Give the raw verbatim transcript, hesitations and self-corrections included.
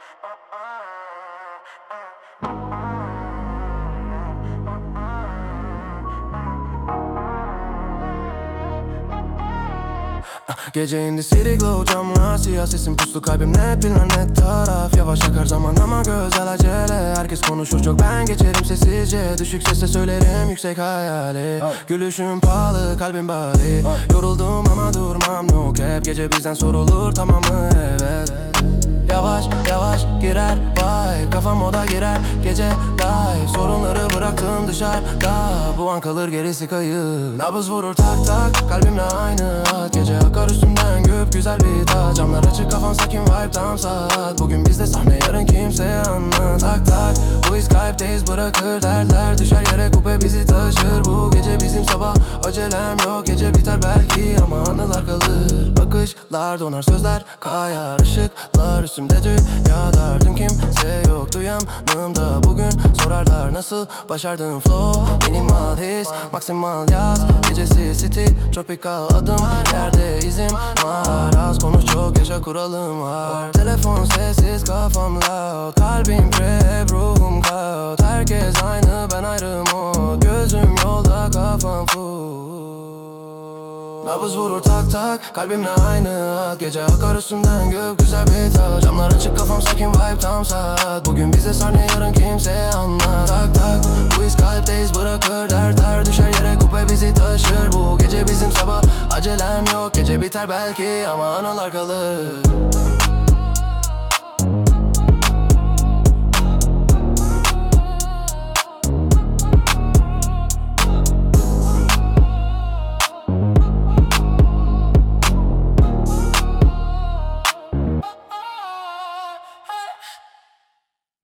Gece indi city glow camlar siyah, sesim puslu, kalbim net bilmem net taraf. Yavaş akar zaman ama güzel acele. Herkes konuşur çok, ben geçerim sessizce. Düşük sesle söylerim yüksek hayali. Gülüşüm pahalı, kalbim bali. Yoruldum ama durmam, no cap. Gece bizden sorulur, tamam mı? Evet. Yavaş yavaş girer vibe, kafam oda girer gece live. Sorunları bıraktım dışarıda, bu an kalır gerisi kayıp. Nabız vurur tak tak, kalbimle aynı at. Gece akar üstümden güp güzel bir tat. Camlar açık, kafam sakin, vibe tam saat. Bugün bizde sahne, yarın kimseye anlat. Tak tak, bu his kalpteyiz, bırakır dertler. Düşer yere kupe bizi taşır. Bu gece bizim sabah, acelem yok. Gece biter belki ama anılar kalır. Bakışlar donar, sözler kayar. Işıklar üstümde, dünya dar. Dün kimse yoktu yanımda, bugün sorarlar nasıl başardın flow. Minimal his, maksimal yaz. Gecesi city, tropical adım. Yerde izim var, az konuş çok yaşa kuralım var. Telefon sessiz, kafam loud. Kalbim krep, ruhum cloud. Herkes aynı, ben ayrı mod. Gözüm yolda, kafam full. Nabız vurur tak tak, kalbimle aynı at. Gece akar üstümden gök güzel bir tat. Camlar açık, kafam sakin, vibe tam saat. Bugün bize sahne, yarın kimseye anlat. Tak tak, bu his kalpteyiz, bırakır dertler. Düşer yere kupe bizi taşır. Bu gece bizim sabah, acelem yok. Gece biter belki ama anılar kalır.